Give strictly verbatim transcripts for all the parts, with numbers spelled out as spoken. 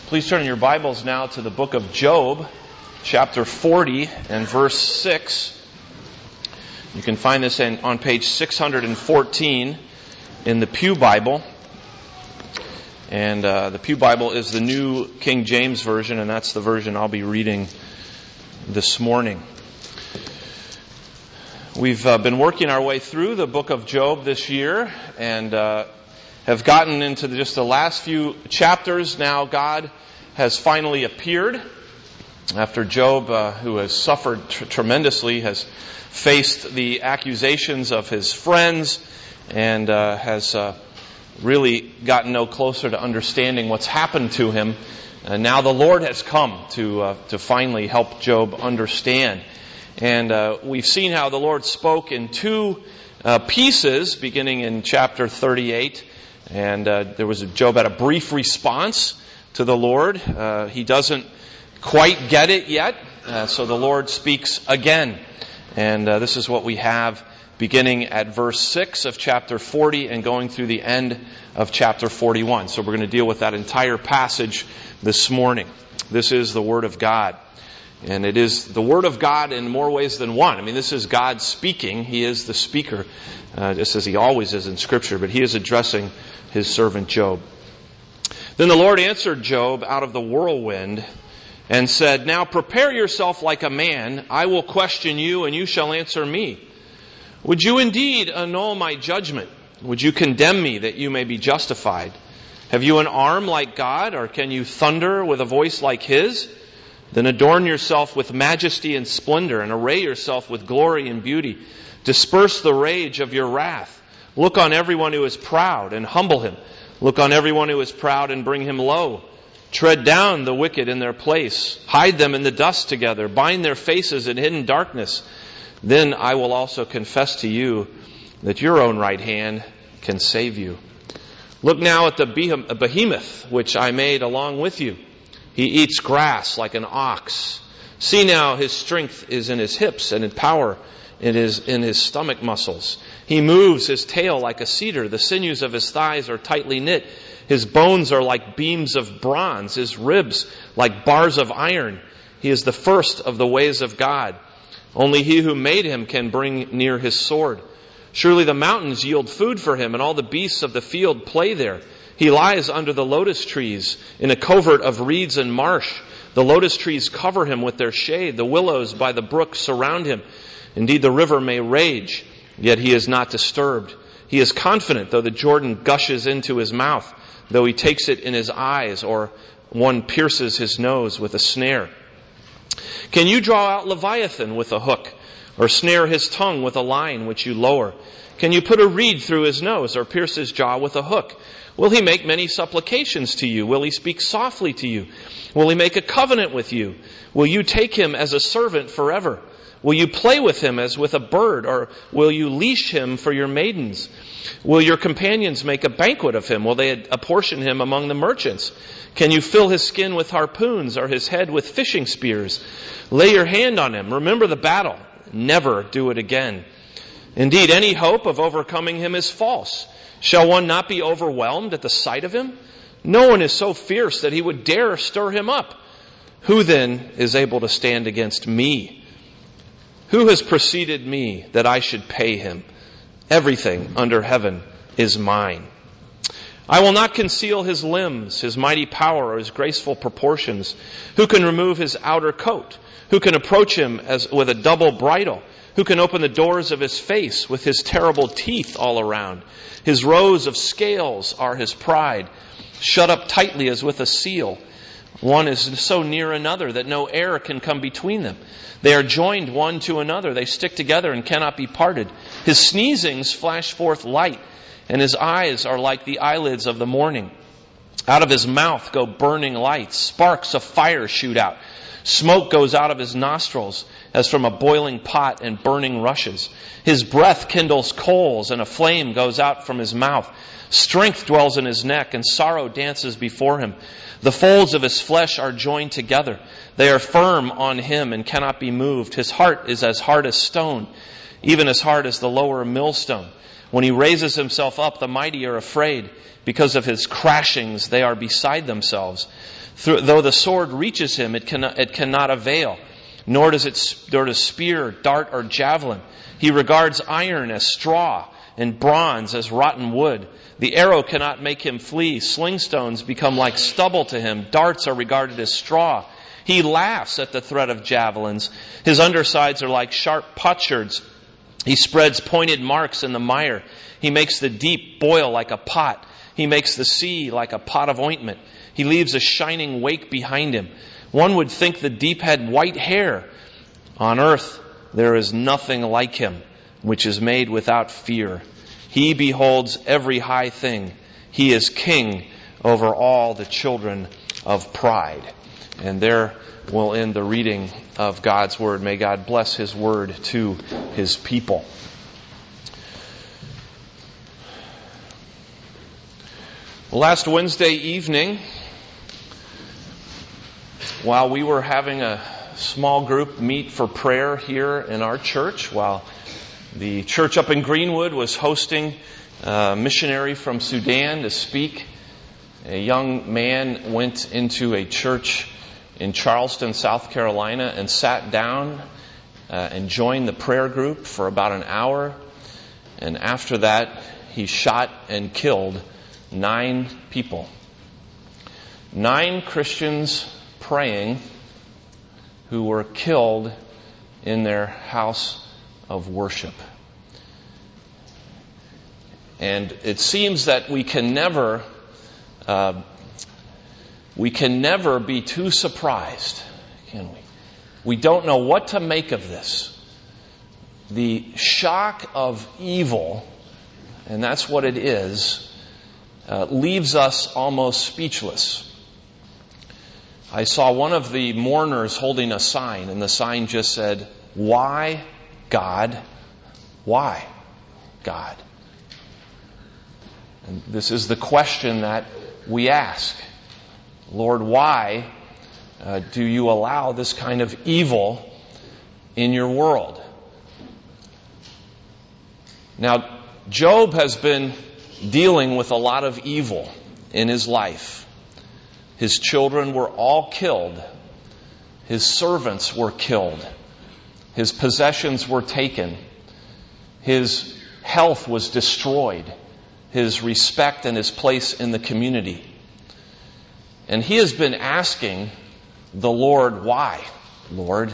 Please turn in your Bibles now to the book of Job, chapter forty and verse six. You can find this in, on page six hundred fourteen in the Pew Bible. And uh, the Pew Bible is the New King James Version, and that's the version I'll be reading this morning. We've uh, been working our way through the book of Job this year, and uh, have gotten into the, just the last few chapters. Now God has finally appeared after Job, uh, who has suffered tr- tremendously, has faced the accusations of his friends and uh, has uh, really gotten no closer to understanding what's happened to him. And now the Lord has come to uh, to finally help Job understand. And uh, we've seen how the Lord spoke in two uh, pieces, beginning in chapter thirty-eight. And uh, there was a, Job had a brief response to the Lord. Uh, he doesn't quite get it yet, uh, so the Lord speaks again. And uh, this is what we have beginning at verse six of chapter forty and going through the end of chapter forty-one. So we're going to deal with that entire passage this morning. This is the Word of God. And it is the Word of God in more ways than one. I mean, this is God speaking. He is the speaker, uh, just as He always is in Scripture. But He is addressing His servant Job. Then the Lord answered Job out of the whirlwind and said, "Now prepare yourself like a man. I will question you, and you shall answer me. Would you indeed annul my judgment? Would you condemn me that you may be justified? Have you an arm like God, or can you thunder with a voice like His? Then adorn yourself with majesty and splendor, and array yourself with glory and beauty. Disperse the rage of your wrath. Look on everyone who is proud, and humble him. Look on everyone who is proud, and bring him low. Tread down the wicked in their place. Hide them in the dust together. Bind their faces in hidden darkness. Then I will also confess to you that your own right hand can save you. Look now at the behemoth which I made along with you. He eats grass like an ox. See now, his strength is in his hips, and in power it is in his stomach muscles. He moves his tail like a cedar. The sinews of his thighs are tightly knit. His bones are like beams of bronze. His ribs like bars of iron. He is the first of the ways of God. Only he who made him can bring near his sword. Surely the mountains yield food for him, and all the beasts of the field play there. He lies under the lotus trees in a covert of reeds and marsh. The lotus trees cover him with their shade. The willows by the brook surround him. Indeed, the river may rage, yet he is not disturbed. He is confident, though the Jordan gushes into his mouth, though he takes it in his eyes, or one pierces his nose with a snare. Can you draw out Leviathan with a hook, or snare his tongue with a line which you lower? Can you put a reed through his nose, or pierce his jaw with a hook? Will he make many supplications to you? Will he speak softly to you? Will he make a covenant with you? Will you take him as a servant forever? Will you play with him as with a bird, or will you leash him for your maidens? Will your companions make a banquet of him? Will they apportion him among the merchants? Can you fill his skin with harpoons, or his head with fishing spears? Lay your hand on him. Remember the battle. Never do it again. Indeed, any hope of overcoming him is false. Shall one not be overwhelmed at the sight of him? No one is so fierce that he would dare stir him up. Who then is able to stand against me? Who has preceded me that I should pay him? Everything under heaven is mine. I will not conceal his limbs, his mighty power, or his graceful proportions. Who can remove his outer coat? Who can approach him as with a double bridle? Who can open the doors of his face with his terrible teeth all around? His rows of scales are his pride, shut up tightly as with a seal. One is so near another that no air can come between them. They are joined one to another. They stick together and cannot be parted. His sneezings flash forth light, and his eyes are like the eyelids of the morning. Out of his mouth go burning lights. Sparks of fire shoot out. Smoke goes out of his nostrils as from a boiling pot and burning rushes. His breath kindles coals, and a flame goes out from his mouth. Strength dwells in his neck, and sorrow dances before him. The folds of his flesh are joined together. They are firm on him and cannot be moved. His heart is as hard as stone, even as hard as the lower millstone. When he raises himself up, the mighty are afraid. Because of his crashings, they are beside themselves. Though the sword reaches him, it cannot, it cannot avail, nor does it nor does spear, dart, or javelin. He regards iron as straw, and bronze as rotten wood. The arrow cannot make him flee. Sling stones become like stubble to him. Darts are regarded as straw. He laughs at the threat of javelins. His undersides are like sharp potsherds. He spreads pointed marks in the mire. He makes the deep boil like a pot. He makes the sea like a pot of ointment. He leaves a shining wake behind him. One would think the deep had white hair. On earth there is nothing like him, which is made without fear. He beholds every high thing. He is king over all the children of pride. And there will end the reading of God's Word. May God bless His Word to His people. Last Wednesday evening, while we were having a small group meet for prayer here in our church, while the church up in Greenwood was hosting a missionary from Sudan to speak, a young man went into a church in Charleston, South Carolina, and sat down uh, and joined the prayer group for about an hour. And after that, he shot and killed nine people. Nine Christians praying who were killed in their house of worship. And it seems that we can never uh, we can never be too surprised, can we? We don't know what to make of this. The shock of evil, and that's what it is, uh, leaves us almost speechless. I saw one of the mourners holding a sign, and the sign just said, "Why, God? Why, God?" And this is the question that we ask. Lord, why uh, do you allow this kind of evil in your world? Now, Job has been dealing with a lot of evil in his life. His children were all killed. His servants were killed. His possessions were taken. His health was destroyed. His respect and his place in the community. And he has been asking the Lord, why, Lord?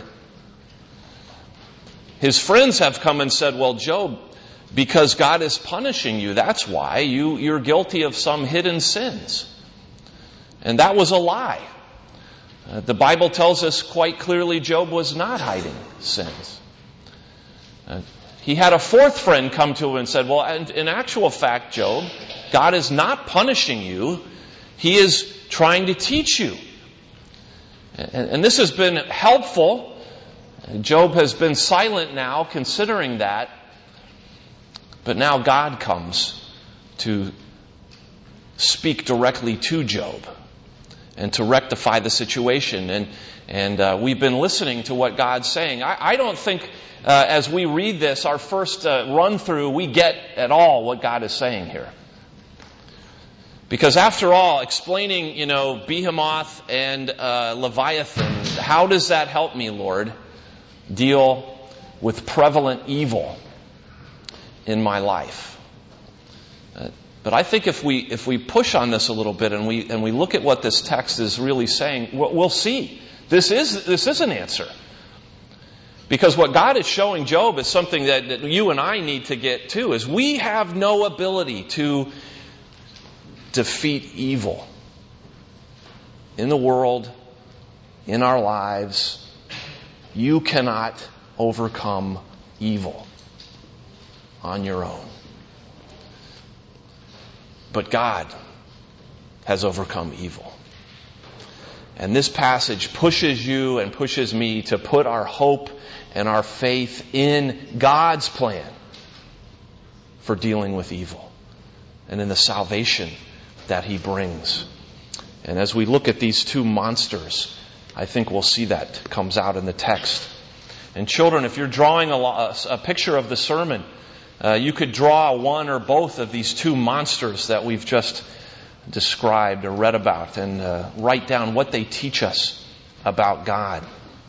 His friends have come and said, well, Job, because God is punishing you, that's why. You, you're guilty of some hidden sins. And that was a lie. Uh, the Bible tells us quite clearly Job was not hiding sins. Uh, he had a fourth friend come to him and said, well, in, in actual fact, Job, God is not punishing you. He is trying to teach you. And, and this has been helpful. Job has been silent now, considering that. But now God comes to speak directly to Job and to rectify the situation. And and uh, we've been listening to what God's saying. I, I don't think uh, as we read this, our first uh, run through, we get at all what God is saying here. Because after all, explaining, you know, Behemoth and uh, Leviathan, how does that help me, Lord, deal with prevalent evil in my life? Uh, but I think if we if we push on this a little bit and we and we look at what this text is really saying, we'll, we'll see this is this is an answer. Because what God is showing Job is something that, that you and I need to get to, is we have no ability to defeat evil in the world, in our lives. You cannot overcome evil on your own. But God has overcome evil. And this passage pushes you and pushes me to put our hope and our faith in God's plan for dealing with evil and in the salvation that He brings. And as we look at these two monsters, I think we'll see that comes out in the text. And children, if you're drawing a, a picture of the sermon, uh, you could draw one or both of these two monsters that we've just described or read about and uh, write down what they teach us about God.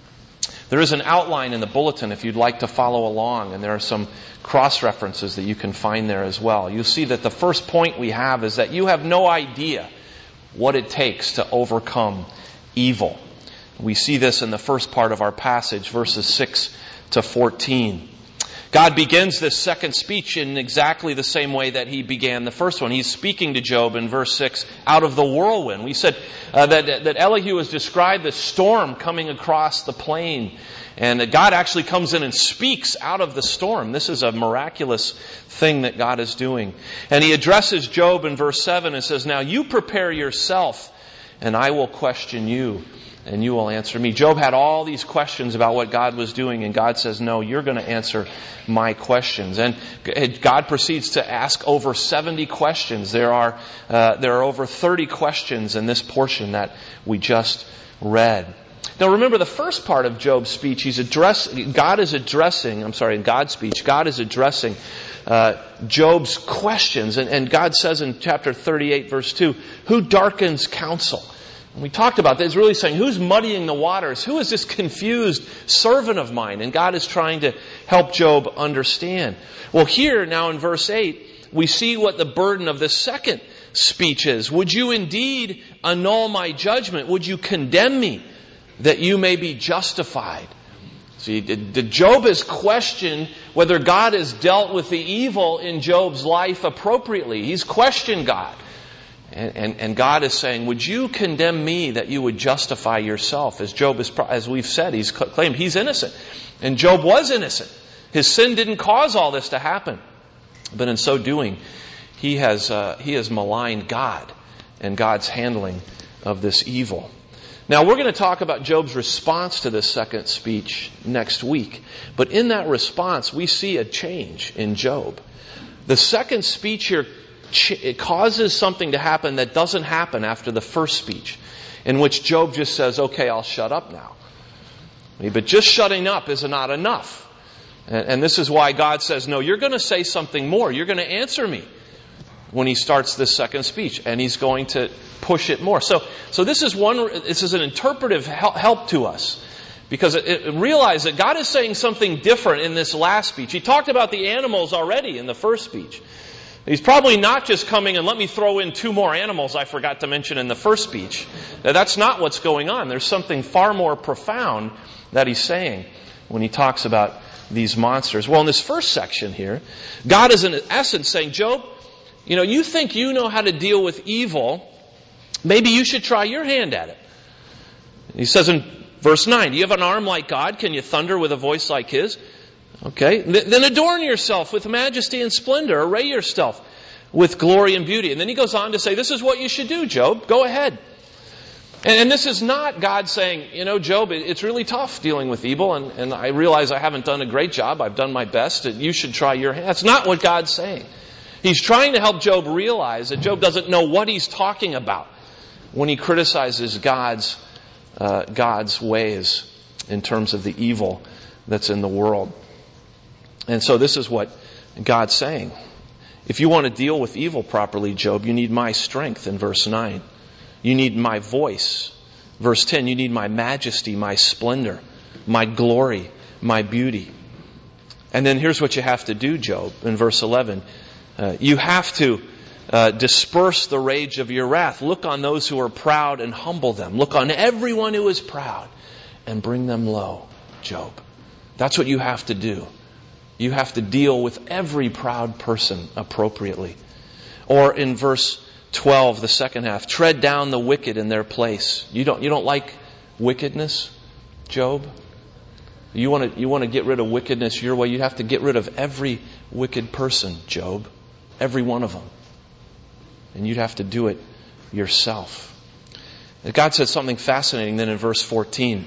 There is an outline in the bulletin if you'd like to follow along, and there are some cross-references that you can find there as well. You'll see that the first point we have is that you have no idea what it takes to overcome evil. We see this in the first part of our passage, verses six to fourteen. God begins this second speech in exactly the same way that He began the first one. He's speaking to Job in verse six out of the whirlwind. We said uh, that, that Elihu has described the storm coming across the plain. And that God actually comes in and speaks out of the storm. This is a miraculous thing that God is doing. And He addresses Job in verse seven and says, "Now you prepare yourself, and I will question you, and you will answer me." Job had all these questions about what God was doing, and God says, "No, you're going to answer my questions." And God proceeds to ask over seventy questions. There are uh, there are over thirty questions in this portion that we just read. Now remember, the first part of Job's speech, he's address, God is addressing, I'm sorry, in God's speech, God is addressing uh, Job's questions. And, and God says in chapter thirty-eight, verse two, "Who darkens counsel?" And we talked about that. It's really saying, who's muddying the waters? Who is this confused servant of mine? And God is trying to help Job understand. Well, here now in verse eight, we see what the burden of the second speech is. "Would you indeed annul my judgment? Would you condemn me, that you may be justified?" See, Job has questioned whether God has dealt with the evil in Job's life appropriately. He's questioned God. And, and, and God is saying, would you condemn me that you would justify yourself? As Job is, as we've said, he's claimed he's innocent. And Job was innocent. His sin didn't cause all this to happen. But in so doing, he has, uh, he has maligned God and God's handling of this evil. Now, we're going to talk about Job's response to this second speech next week. But in that response, we see a change in Job. The second speech here, it causes something to happen that doesn't happen after the first speech, in which Job just says, "Okay, I'll shut up now." But just shutting up is not enough. And this is why God says, no, you're going to say something more. You're going to answer me when he starts this second speech. And he's going to push it more. So, so this is one, this is an interpretive help to us. Because it, it realize that God is saying something different in this last speech. He talked about the animals already in the first speech. He's probably not just coming and let me throw in two more animals I forgot to mention in the first speech. Now, that's not what's going on. There's something far more profound that he's saying when he talks about these monsters. Well, in this first section here, God is in essence saying, Job, you know, you think you know how to deal with evil. Maybe you should try your hand at it. He says in verse nine, do you have an arm like God? Can you thunder with a voice like His? Okay, then adorn yourself with majesty and splendor. Array yourself with glory and beauty. And then he goes on to say, this is what you should do, Job. Go ahead. And, and this is not God saying, you know, Job, it's really tough dealing with evil, and, and I realize I haven't done a great job. I've done my best. You should try your hand. That's not what God's saying. He's trying to help Job realize that Job doesn't know what he's talking about when he criticizes God's uh, God's ways in terms of the evil that's in the world. And so this is what God's saying. If you want to deal with evil properly, Job, you need my strength in verse nine. You need my voice. Verse ten, you need my majesty, my splendor, my glory, my beauty. And then here's what you have to do, Job, in verse eleven. Uh, you have to uh, disperse the rage of your wrath. Look on those who are proud and humble them. Look on everyone who is proud and bring them low, Job. That's what you have to do. You have to deal with every proud person appropriately. Or in verse twelve, the second half, tread down the wicked in their place. You don't, you don't like wickedness, Job? You want to, you want to get rid of wickedness your way? You have to get rid of every wicked person, Job. Every one of them. And you'd have to do it yourself. God said something fascinating then in verse fourteen.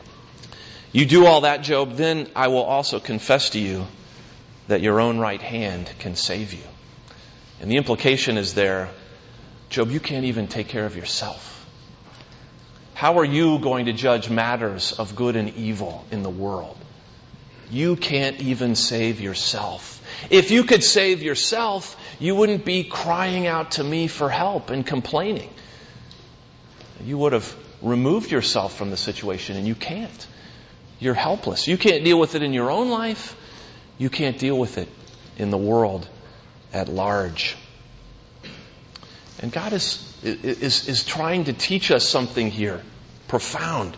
You do all that, Job, then I will also confess to you that your own right hand can save you. And the implication is there, Job, you can't even take care of yourself. How are you going to judge matters of good and evil in the world? You can't even save yourself. If you could save yourself, you wouldn't be crying out to me for help and complaining. You would have removed yourself from the situation, and you can't. You're helpless. You can't deal with it in your own life. You can't deal with it in the world at large. And God is, is, is trying to teach us something here, profound.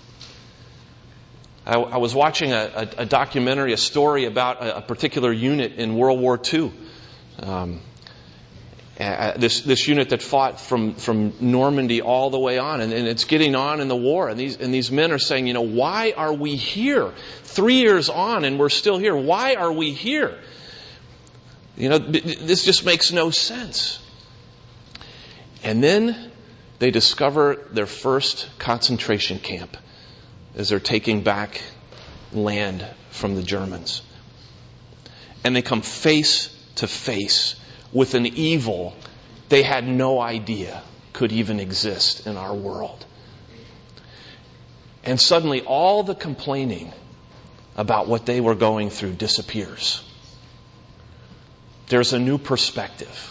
I, I was watching a, a, a documentary, a story about a, a particular unit in World War Two. Um, uh, this this unit that fought from, from Normandy all the way on, and, and it's getting on in the war. And these and these men are saying, you know, why are we here? Three years on, and we're still here. Why are we here? You know, this just makes no sense. And then they discover their first concentration camp as they're taking back land from the Germans. And they come face to face with an evil they had no idea could even exist in our world. And suddenly all the complaining about what they were going through disappears. There's a new perspective.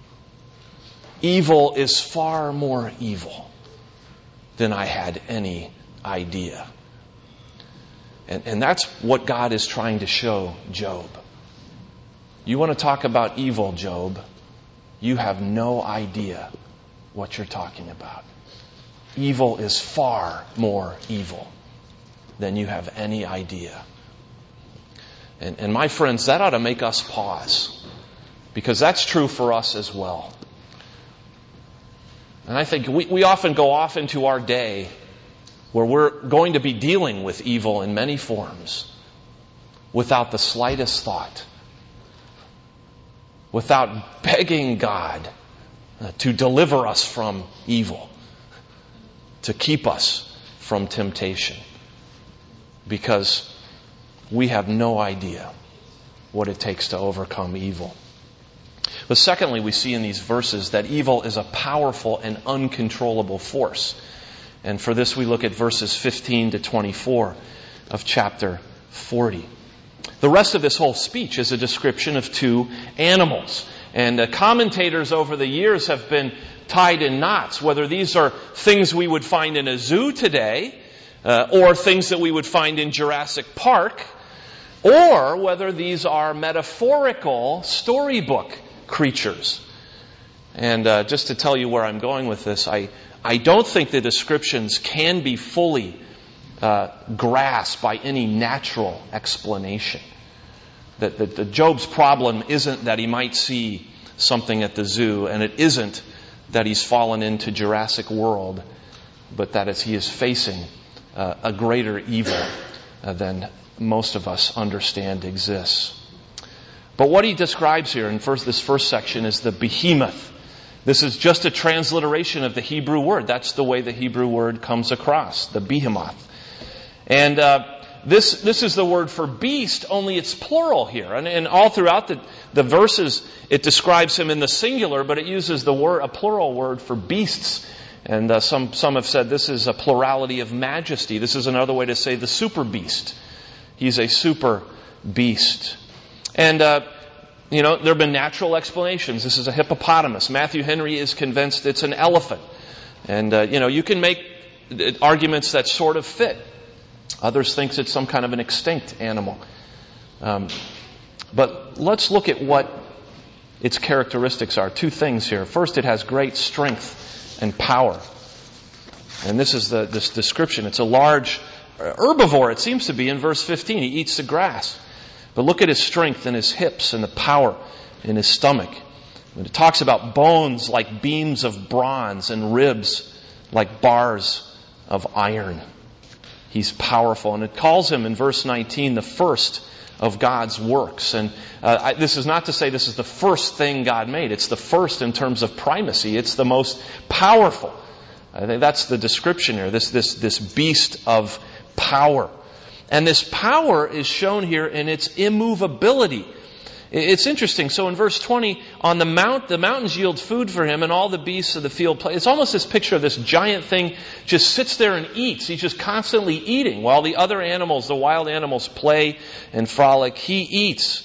Evil is far more evil than I had any idea. And, and that's what God is trying to show Job. You want to talk about evil, Job? You have no idea what you're talking about. Evil is far more evil than you have any idea. And, and my friends, that ought to make us pause, because that's true for us as well. And I think we, we often go off into our day where we're going to be dealing with evil in many forms without the slightest thought, without begging God to deliver us from evil, to keep us from temptation, because we have no idea what it takes to overcome evil. But secondly, we see in these verses that evil is a powerful and uncontrollable force. And for this we look at verses fifteen to twenty-four of chapter forty. The rest of this whole speech is a description of two animals. And uh, commentators over the years have been tied in knots, whether these are things we would find in a zoo today, uh, or things that we would find in Jurassic Park, or whether these are metaphorical storybook creatures. And uh, just to tell you where I'm going with this, I, I don't think the descriptions can be fully uh, grasped by any natural explanation. That, that, that Job's problem isn't that he might see something at the zoo, and it isn't that he's fallen into Jurassic World, but that is, he is facing uh, a greater evil uh, than most of us understand exists. But what he describes here in first, this first section is the behemoth. This is just a transliteration of the Hebrew word. That's the way the Hebrew word comes across, the behemoth. And uh, this this is the word for beast, only it's plural here. And, and all throughout the, the verses, it describes him in the singular, but it uses the word, a plural word for beasts. And uh, some some have said this is a plurality of majesty. This is another way to say the super beast. He's a super beast. And, uh, you know, there have been natural explanations. This is a hippopotamus. Matthew Henry is convinced it's an elephant. And, uh, you know, you can make arguments that sort of fit. Others think it's some kind of an extinct animal. Um, but let's look at what its characteristics are. Two things here. First, it has great strength and power. And this is the this description. It's a large herbivore, it seems to be, in verse fifteen. He eats the grass. But look at his strength in his hips and the power in his stomach. And it talks about bones like beams of bronze and ribs like bars of iron. He's powerful. And it calls him in verse nineteen the first of God's works. And uh, I, this is not to say this is the first thing God made. It's the first in terms of primacy. It's the most powerful. I think that's the description here. This this this beast of power. And this power is shown here in its immovability. It's interesting. So in verse twenty, on the mount, the mountains yield food for him, and all the beasts of the field play. It's almost this picture of this giant thing just sits there and eats. He's just constantly eating while the other animals, the wild animals, play and frolic. He eats.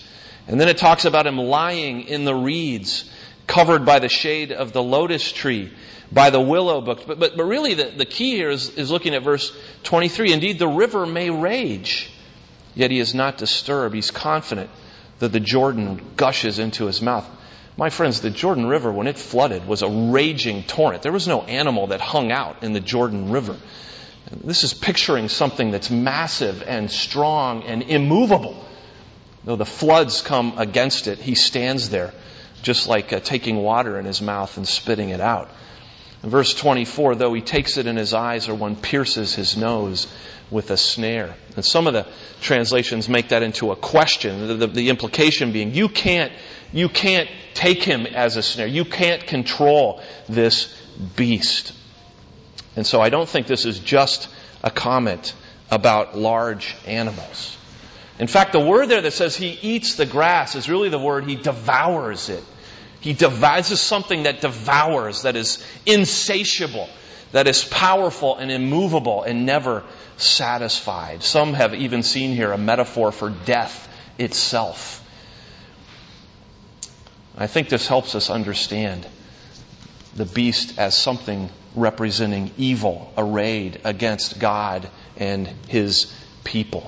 And then it talks about him lying in the reeds, covered by the shade of the lotus tree, by the willow bush. But, but, but really the, the key here is, is looking at verse twenty-three. Indeed, the river may rage, yet he is not disturbed. He's confident that the Jordan gushes into his mouth. My friends, the Jordan River, when it flooded, was a raging torrent. There was no animal that hung out in the Jordan River. This is picturing something that's massive and strong and immovable. Though the floods come against it, he stands there, just like uh, taking water in his mouth and spitting it out. In verse twenty-four, though he takes it in his eyes, or one pierces his nose with a snare. And some of the translations make that into a question. The, the, the implication being, you can't, you can't take him as a snare. You can't control this beast. And so I don't think this is just a comment about large animals. In fact, the word there that says he eats the grass is really the word he devours it. He devours. This is something that devours, that is insatiable, that is powerful and immovable and never satisfied. Some have even seen here a metaphor for death itself. I think this helps us understand the beast as something representing evil arrayed against God and His people.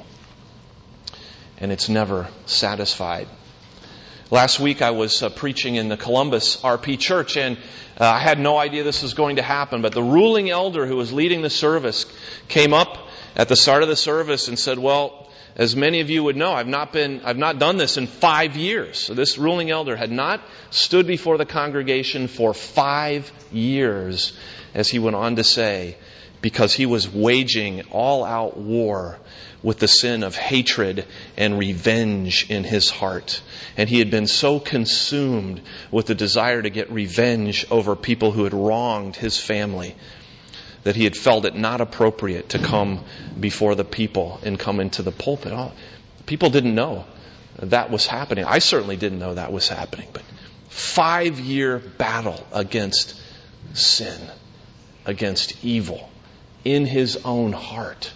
And it's never satisfied. Last week I was uh, preaching in the Columbus R P Church, and uh, I had no idea this was going to happen, but the ruling elder who was leading the service came up at the start of the service and said, well, as many of you would know, I've not been, I've not done this in five years. So this ruling elder had not stood before the congregation for five years, as he went on to say, because he was waging all-out war with the sin of hatred and revenge in his heart. And he had been so consumed with the desire to get revenge over people who had wronged his family that he had felt it not appropriate to come before the people and come into the pulpit. Oh, people didn't know that was happening. I certainly didn't know that was happening. But five-year battle against sin, against evil in his own heart.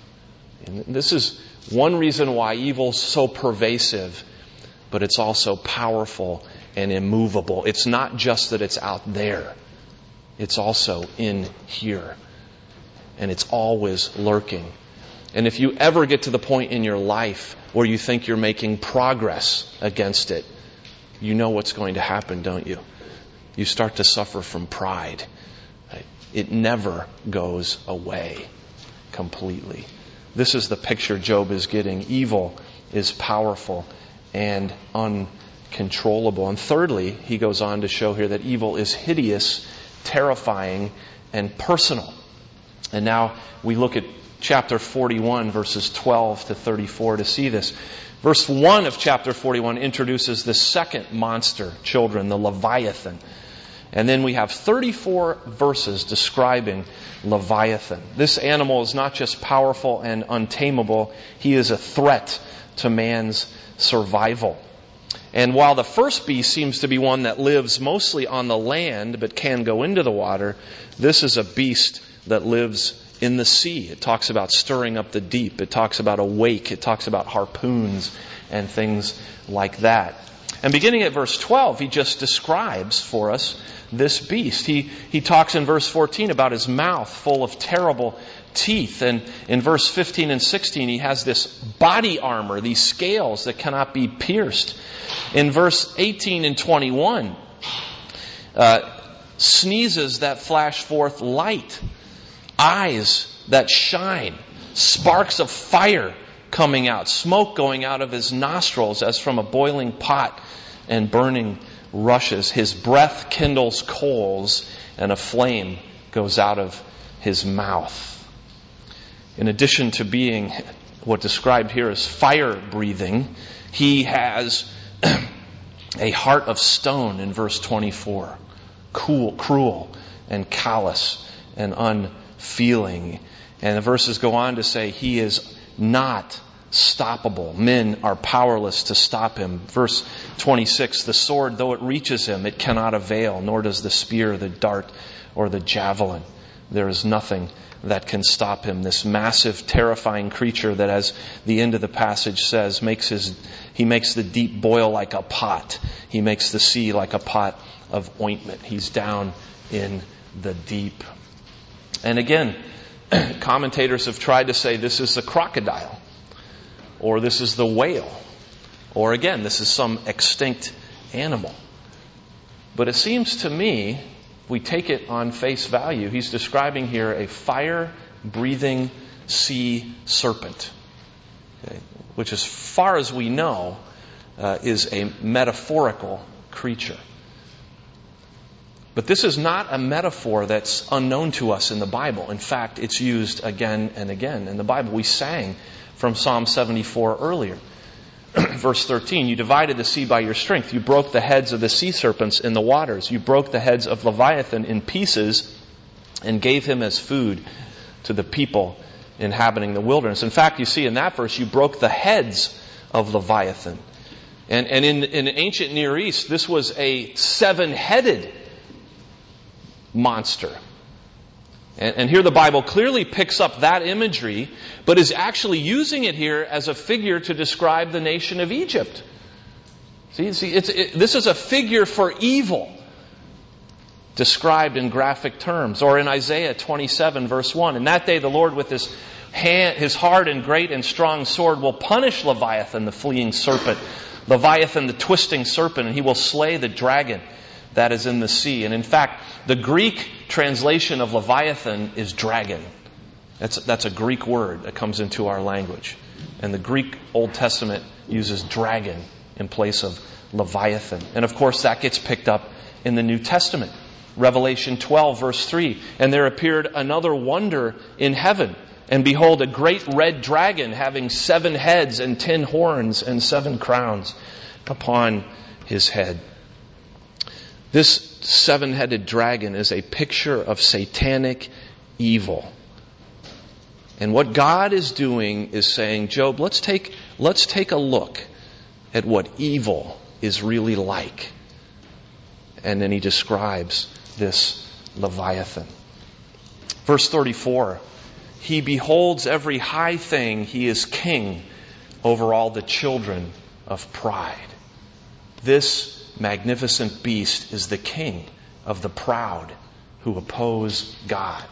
And this is one reason why evil's so pervasive, but it's also powerful and immovable. It's not just that it's out there. It's also in here. And it's always lurking. And if you ever get to the point in your life where you think you're making progress against it, you know what's going to happen, don't you? You start to suffer from pride. Right? It never goes away completely. This is the picture Job is getting. Evil is powerful and uncontrollable. And thirdly, he goes on to show here that evil is hideous, terrifying, and personal. And now we look at chapter forty-one, verses twelve to thirty-four to see this. Verse one of chapter forty-one introduces the second monster children, the Leviathan. And then we have thirty-four verses describing Leviathan. This animal is not just powerful and untamable, he is a threat to man's survival. And while the first beast seems to be one that lives mostly on the land but can go into the water, this is a beast that lives in the sea. It talks about stirring up the deep. It talks about a wake. It talks about harpoons and things like that. And beginning at verse twelve, he just describes for us this beast. He, he talks in verse fourteen about his mouth full of terrible teeth. And in verse fifteen and sixteen, he has this body armor, these scales that cannot be pierced. In verse eighteen and twenty-one, uh, sneezes that flash forth light, eyes that shine, sparks of fire coming out, smoke going out of his nostrils as from a boiling pot, and burning rushes. His breath kindles coals, and a flame goes out of his mouth. In addition to being what described here as fire-breathing, he has a heart of stone in verse twenty-four. Cool, cruel and callous and unfeeling. And the verses go on to say he is not stoppable. Men are powerless to stop him. Verse twenty-six, the sword, though it reaches him, it cannot avail, nor does the spear, the dart, or the javelin there is nothing that can stop him. This massive, terrifying creature that, as the end of the passage says, makes his he makes the deep boil like a pot. He makes the sea like a pot of ointment. He's down in the deep. And again, commentators have tried to say this is the crocodile, or this is the whale, or again, this is some extinct animal. But it seems to me, if we take it on face value, he's describing here a fire-breathing sea serpent, okay, which, as far as we know, uh, is a metaphorical creature. But this is not a metaphor that's unknown to us in the Bible. In fact, it's used again and again in the Bible. We sang from Psalm seventy-four earlier. Verse thirteen, you divided the sea by your strength. You broke the heads of the sea serpents in the waters. You broke the heads of Leviathan in pieces and gave him as food to the people inhabiting the wilderness. In fact, you see in that verse, you broke the heads of Leviathan. And, and in, in ancient Near East, this was a seven-headed monster. And, and here the Bible clearly picks up that imagery, but is actually using it here as a figure to describe the nation of Egypt. See, see it's, it, this is a figure for evil described in graphic terms. Or in Isaiah twenty-seven, verse one, in that day the Lord with his hand, his hard and great and strong sword will punish Leviathan, the fleeing serpent, Leviathan, the twisting serpent, and he will slay the dragon that is in the sea. And in fact, the Greek translation of Leviathan is dragon. That's, that's a Greek word that comes into our language. And the Greek Old Testament uses dragon in place of Leviathan. And of course, that gets picked up in the New Testament. Revelation twelve, verse three, and there appeared another wonder in heaven. And behold, a great red dragon having seven heads and ten horns and seven crowns upon his head. This seven-headed dragon is a picture of satanic evil. And what God is doing is saying, Job, let's take, let's take a look at what evil is really like. And then he describes this Leviathan. Verse thirty-four, he beholds every high thing. He is king over all the children of pride. This magnificent beast is the king of the proud who oppose God.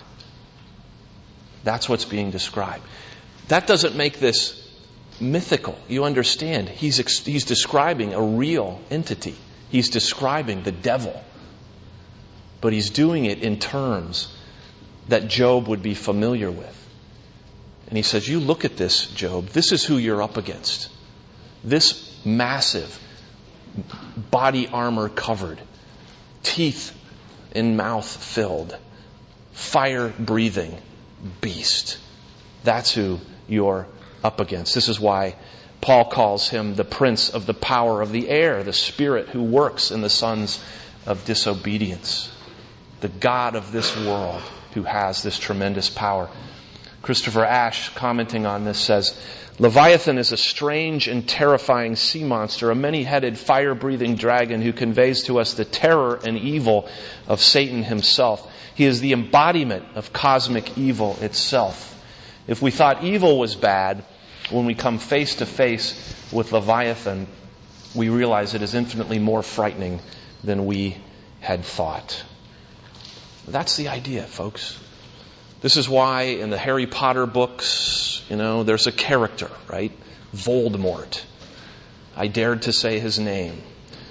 That's what's being described. That doesn't make this mythical. You understand, he's, he's describing a real entity. He's describing the devil. But he's doing it in terms that Job would be familiar with. And he says, you look at this, Job. This is who you're up against. This massive, body armor covered, teeth and mouth filled, fire breathing beast. That's who you're up against. This is why Paul calls him the prince of the power of the air, the spirit who works in the sons of disobedience, the God of this world who has this tremendous power. Christopher Ashe, commenting on this, says, Leviathan is a strange and terrifying sea monster, a many-headed, fire-breathing dragon who conveys to us the terror and evil of Satan himself. He is the embodiment of cosmic evil itself. If we thought evil was bad, when we come face to face with Leviathan, we realize it is infinitely more frightening than we had thought. That's the idea, folks. This is why in the Harry Potter books, you know, there's a character, right? Voldemort. I dared to say his name.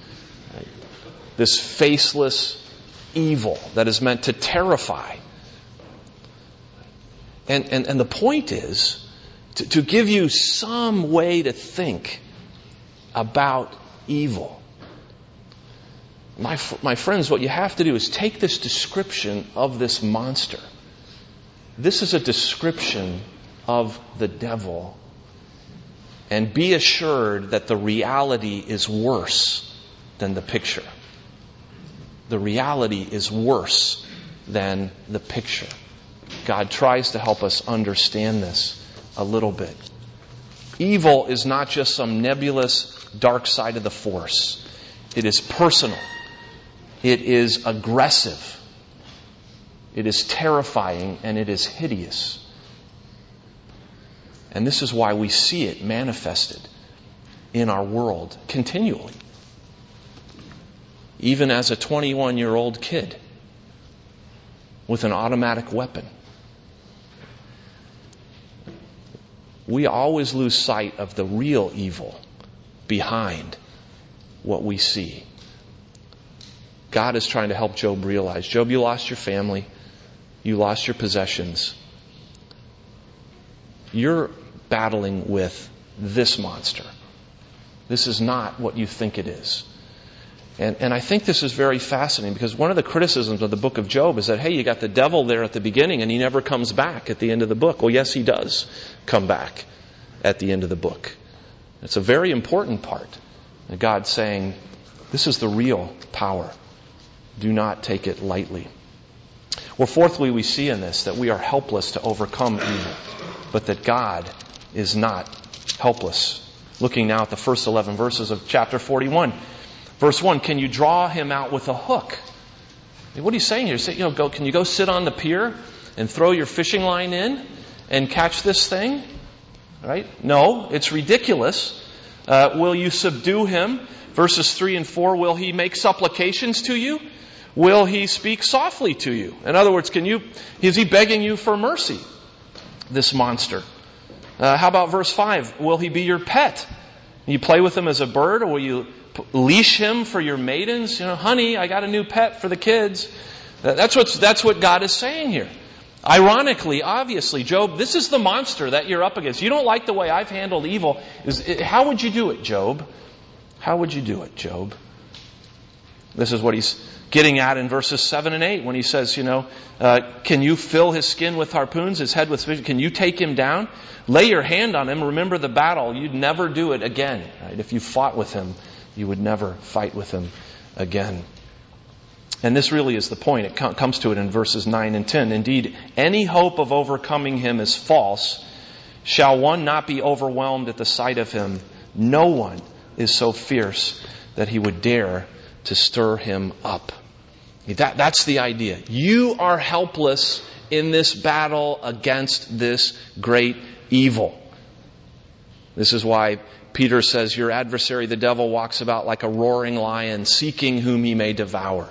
This faceless evil that is meant to terrify. And, and, and the point is to, to give you some way to think about evil. My, my friends, what you have to do is take this description of this monster. This is a description of the devil. And be assured that the reality is worse than the picture. The reality is worse than the picture. God tries to help us understand this a little bit. Evil is not just some nebulous dark side of the force. It is personal. It is aggressive. It is terrifying and it is hideous. And this is why we see it manifested in our world continually. Even as a twenty-one-year-old kid with an automatic weapon. We always lose sight of the real evil behind what we see. God is trying to help Job realize, Job, you lost your family. You lost your possessions. You're battling with this monster. This is not what you think it is. And, and I think this is very fascinating because one of the criticisms of the book of Job is that, hey, you got the devil there at the beginning and he never comes back at the end of the book. Well, yes, he does come back at the end of the book. It's a very important part. God saying, this is the real power. Do not take it lightly. Well, fourthly, we see in this that we are helpless to overcome evil, but that God is not helpless. Looking now at the first eleven verses of chapter forty-one. Verse one, can you draw him out with a hook? What are you saying here? Say, you know, go, can you go sit on the pier and throw your fishing line in and catch this thing? Right? No, it's ridiculous. Uh, will you subdue him? Verses three and four, will he make supplications to you? Will he speak softly to you? In other words, can you, is he begging you for mercy? This monster. Uh, how about verse five? Will he be your pet? Will you play with him as a bird, or will you leash him for your maidens? You know, honey, I got a new pet for the kids. That's what, that's what God is saying here. Ironically, obviously, Job, this is the monster that you're up against. You don't like the way I've handled evil. How would you do it, Job? How would you do it, Job? This is what he's getting at in verses seven and eight when he says, you know, uh, can you fill his skin with harpoons, his head with spears? Can you take him down? Lay your hand on him. Remember the battle. You'd never do it again. Right? If you fought with him, you would never fight with him again. And this really is the point. It comes to it in verses nine and ten. Indeed, any hope of overcoming him is false. Shall one not be overwhelmed at the sight of him? No one is so fierce that he would dare to stir him up. That, that's the idea. You are helpless in this battle against this great evil. This is why Peter says, your adversary, the devil, walks about like a roaring lion, seeking whom he may devour.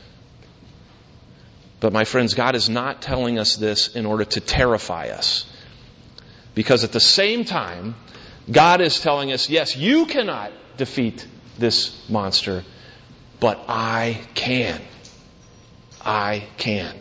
But my friends, God is not telling us this in order to terrify us. Because at the same time, God is telling us, yes, you cannot defeat this monster, but I can. I can.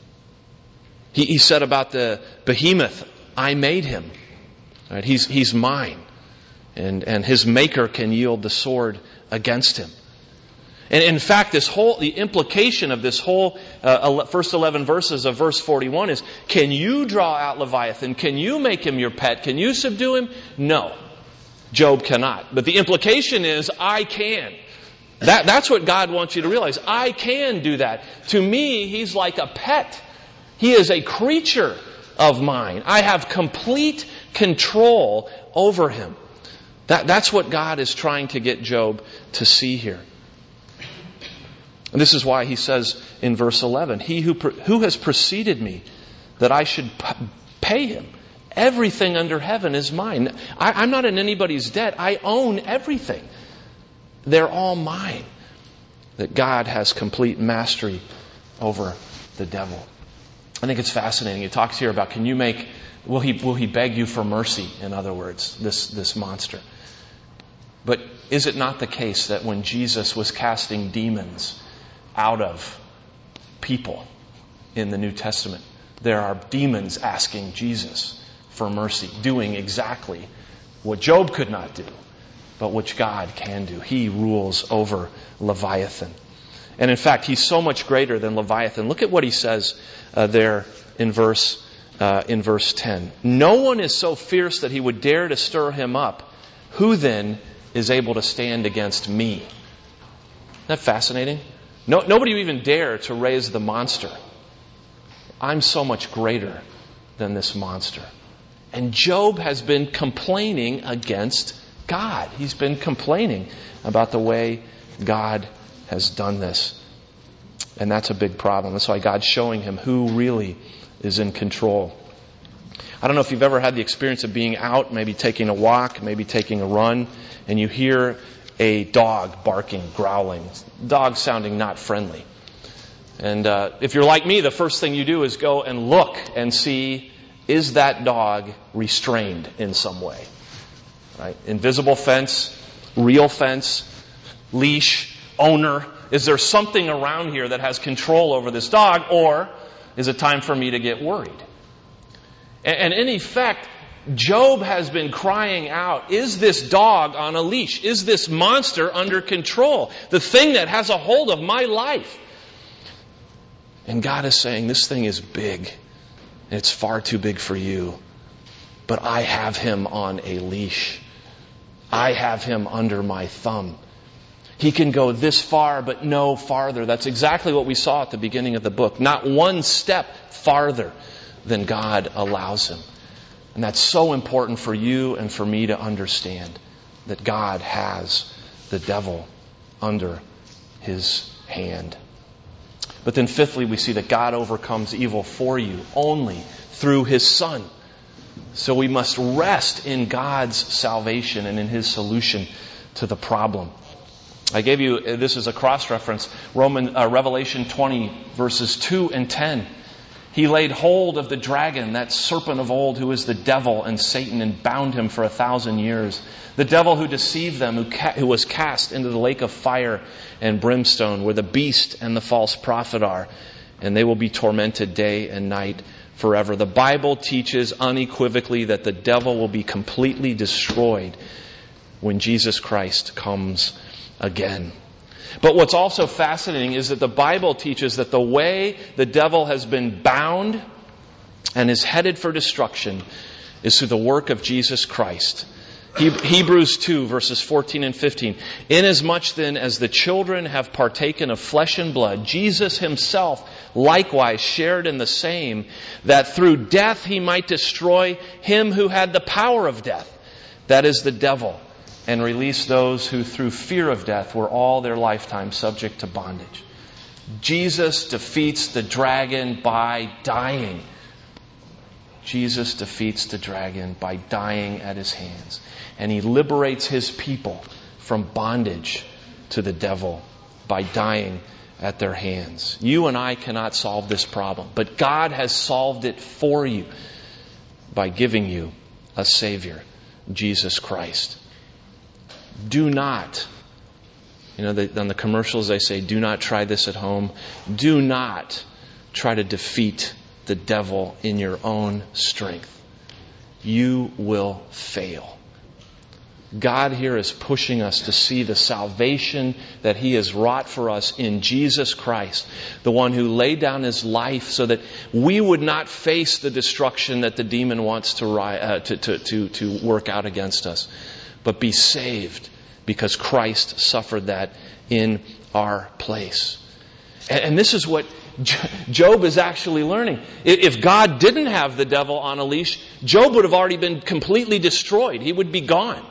He, he said about the behemoth, I made him. Right? He's, he's mine. And, and his maker can yield the sword against him. And in fact, this whole, the implication of this whole uh, first eleven verses of verse forty-one is, can you draw out Leviathan? Can you make him your pet? Can you subdue him? No. Job cannot. But the implication is, I can. That, that's what God wants you to realize. I can do that. To me, he's like a pet. He is a creature of mine. I have complete control over him. That, that's what God is trying to get Job to see here. And this is why he says in verse eleven, He who, who has preceded me, that I should pay him. Everything under heaven is mine. I, I'm not in anybody's debt. I own everything. They're all mine. That God has complete mastery over the devil. I think it's fascinating. He talks here about, can you make, will he, will he beg you for mercy, in other words, this, this monster. But is it not the case that when Jesus was casting demons out of people in the New Testament, there are demons asking Jesus for mercy, doing exactly what Job could not do, but which God can do. He rules over Leviathan. And in fact, he's so much greater than Leviathan. Look at what he says uh, there in verse uh, in verse ten. No one is so fierce that he would dare to stir him up. Who then is able to stand against me? Isn't that fascinating? No, nobody would even dare to raise the monster. I'm so much greater than this monster. And Job has been complaining against God. He's been complaining about the way God has done this. And that's a big problem. That's why God's showing him who really is in control. I don't know if you've ever had the experience of being out, maybe taking a walk, maybe taking a run, and you hear a dog barking, growling, dog sounding not friendly. And uh, if you're like me, the first thing you do is go and look and see, is that dog restrained in some way? Right? Invisible fence, real fence, leash, owner. Is there something around here that has control over this dog, or is it time for me to get worried? And in effect, Job has been crying out, is this dog on a leash? Is this monster under control? The thing that has a hold of my life. And God is saying, this thing is big. And it's far too big for you. But I have him on a leash. I have him under my thumb. He can go this far, but no farther. That's exactly what we saw at the beginning of the book. Not one step farther than God allows him. And that's so important for you and for me to understand, that God has the devil under his hand. But then fifthly, we see that God overcomes evil for you only through his Son. So we must rest in God's salvation and in his solution to the problem. I gave you, this is a cross-reference, Roman, uh, Revelation twenty, verses two and ten. He laid hold of the dragon, that serpent of old, who is the devil and Satan, and bound him for a thousand years. The devil who deceived them, who, ca- who was cast into the lake of fire and brimstone, where the beast and the false prophet are, and they will be tormented day and night forever. The Bible teaches unequivocally that the devil will be completely destroyed when Jesus Christ comes again. But what's also fascinating is that the Bible teaches that the way the devil has been bound and is headed for destruction is through the work of Jesus Christ. Hebrews two, verses fourteen and fifteen. Inasmuch then as the children have partaken of flesh and blood, Jesus himself likewise shared in the same, that through death he might destroy him who had the power of death, that is the devil, and release those who through fear of death were all their lifetime subject to bondage. Jesus defeats the dragon by dying. Jesus defeats the dragon by dying at his hands. And he liberates his people from bondage to the devil by dying at their hands. You and I cannot solve this problem, but God has solved it for you by giving you a Savior, Jesus Christ. Do not, you know, they, on the commercials they say, do not try this at home. Do not try to defeat the devil in your own strength. You will fail. God here is pushing us to see the salvation that he has wrought for us in Jesus Christ, the one who laid down his life so that we would not face the destruction that the demon wants to, uh, to, to, to, to work out against us, but be saved because Christ suffered that in our place. And, and this is what Job is actually learning. If God didn't have the devil on a leash, Job would have already been completely destroyed. He would be gone.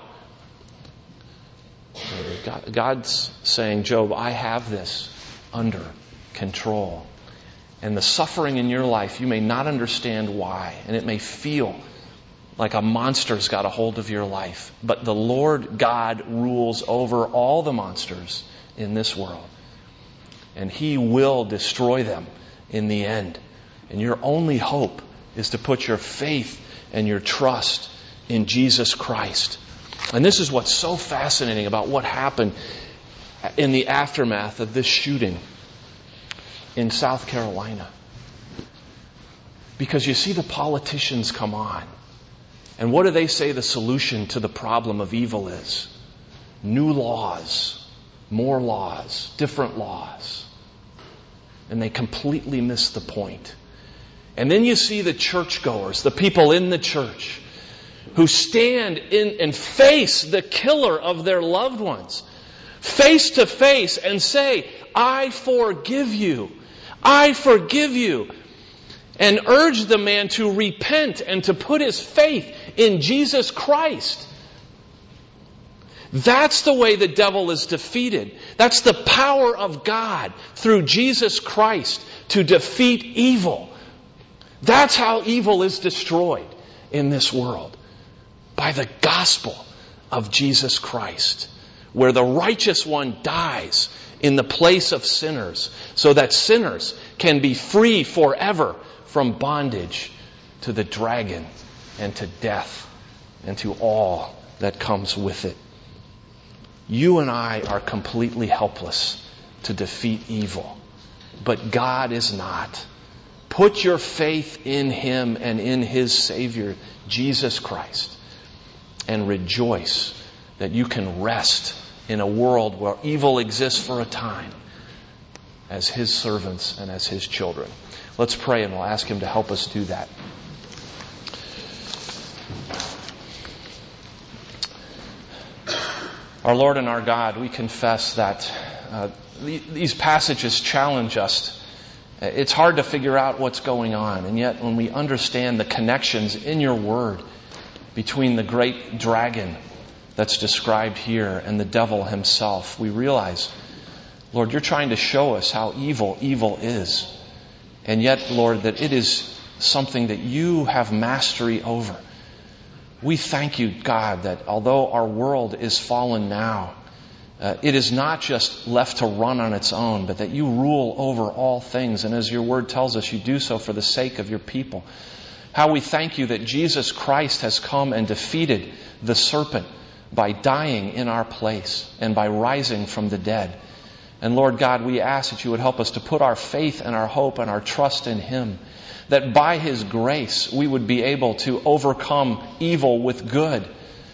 God's saying, Job, I have this under control. And the suffering in your life, you may not understand why. And it may feel like a monster's got a hold of your life. But the Lord God rules over all the monsters in this world. And he will destroy them in the end. And your only hope is to put your faith and your trust in Jesus Christ. And this is what's so fascinating about what happened in the aftermath of this shooting in South Carolina. Because you see the politicians come on. And what do they say the solution to the problem of evil is? New laws, more laws, different laws. And they completely miss the point. And then you see the churchgoers, the people in the church, who stand in and face the killer of their loved ones, face to face, and say, I forgive you. I forgive you. And urge the man to repent and to put his faith in Jesus Christ. That's the way the devil is defeated. That's the power of God through Jesus Christ to defeat evil. That's how evil is destroyed in this world. By the gospel of Jesus Christ, where the righteous one dies in the place of sinners, so that sinners can be free forever from bondage to the dragon and to death and to all that comes with it. You and I are completely helpless to defeat evil, but God is not. Put your faith in Him and in His Savior, Jesus Christ, and rejoice that you can rest in a world where evil exists for a time as His servants and as His children. Let's pray and we'll ask Him to help us do that. Our Lord and our God, we confess that uh, these passages challenge us. It's hard to figure out what's going on, and yet when we understand the connections in your Word between the great dragon that's described here and the devil himself, we realize, Lord, you're trying to show us how evil evil is. And yet, Lord, that it is something that you have mastery over. We thank you, God, that although our world is fallen now, uh, it is not just left to run on its own, but that you rule over all things. And as your word tells us, you do so for the sake of your people. How we thank you that Jesus Christ has come and defeated the serpent by dying in our place and by rising from the dead. And Lord God, we ask that you would help us to put our faith and our hope and our trust in Him, that by His grace we would be able to overcome evil with good,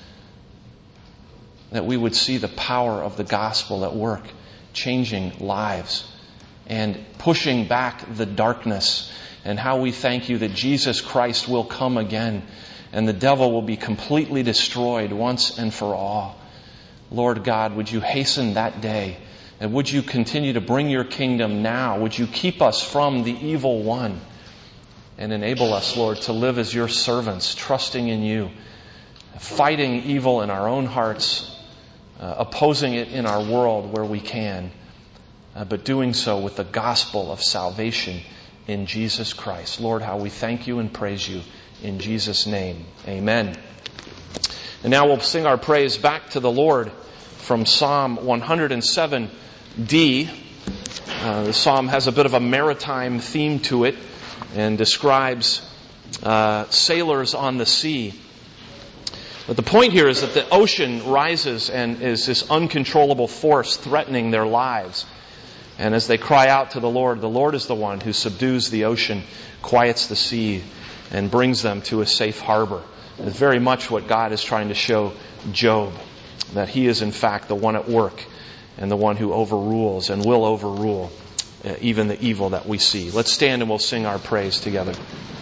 that we would see the power of the gospel at work, changing lives and pushing back the darkness. And how we thank you that Jesus Christ will come again and the devil will be completely destroyed once and for all. Lord God, would you hasten that day? And would you continue to bring your kingdom now? Would you keep us from the evil one? And enable us, Lord, to live as your servants, trusting in you, fighting evil in our own hearts, uh, opposing it in our world where we can, uh, but doing so with the gospel of salvation in Jesus Christ. Lord, how we thank you and praise you in Jesus' name. Amen. And now we'll sing our praise back to the Lord from Psalm one oh seven D. Uh, the psalm has a bit of a maritime theme to it and describes uh, sailors on the sea. But the point here is that the ocean rises and is this uncontrollable force threatening their lives. And as they cry out to the Lord, the Lord is the one who subdues the ocean, quiets the sea, and brings them to a safe harbor. It's very much what God is trying to show Job, that He is in fact the one at work and the one who overrules and will overrule uh, even the evil that we see. Let's stand and we'll sing our praise together.